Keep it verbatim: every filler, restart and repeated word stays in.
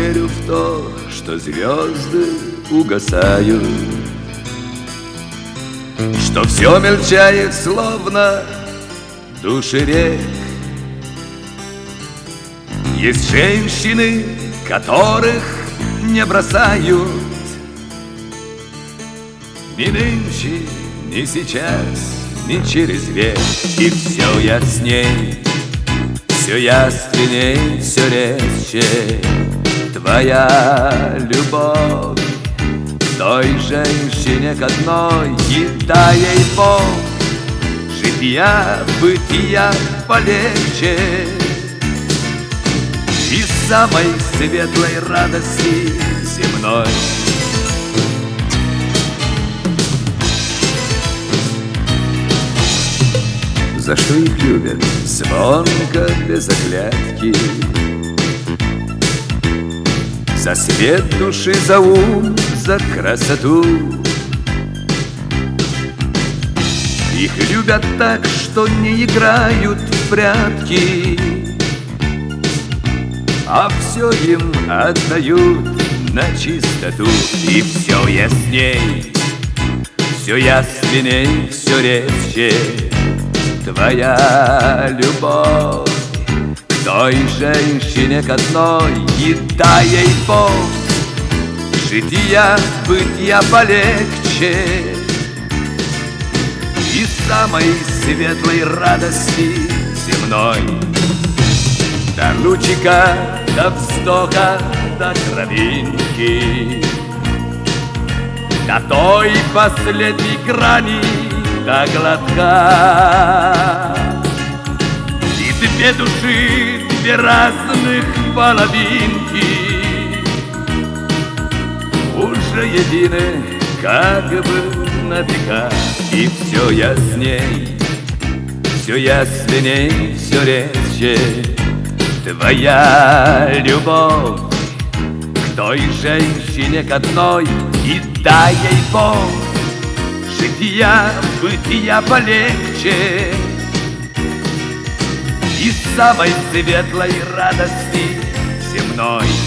верю в то, что звезды угасают, что все мельчает, словно души рек. Есть женщины, которых не бросают ни нынче, ни сейчас, ни через век. И все ясней, все яственней, все резче твоя любовь к той женщине, к одной, и дай ей Бог жития, бытия полегче и самой светлой радости земной. За что их любят звонко, без оглядки, за свет души, за ум, за красоту. Их любят так, что не играют в прятки, а все им отдают на чистоту. И все ясней, все яственней, все резче твоя любовь к той женщине, к одной, и дай ей Бог жития, бытия полегче и самой светлой радости земной. До лучика, до вздоха, до кровинки, до той последней грани, до глотка. И две души, две разных половинки уже едины, как бы на века. И все ясней, все ясней, все резче твоя любовь к той женщине, к одной, и дай ей Бог жития, бытия полегче и самой светлой радости земной.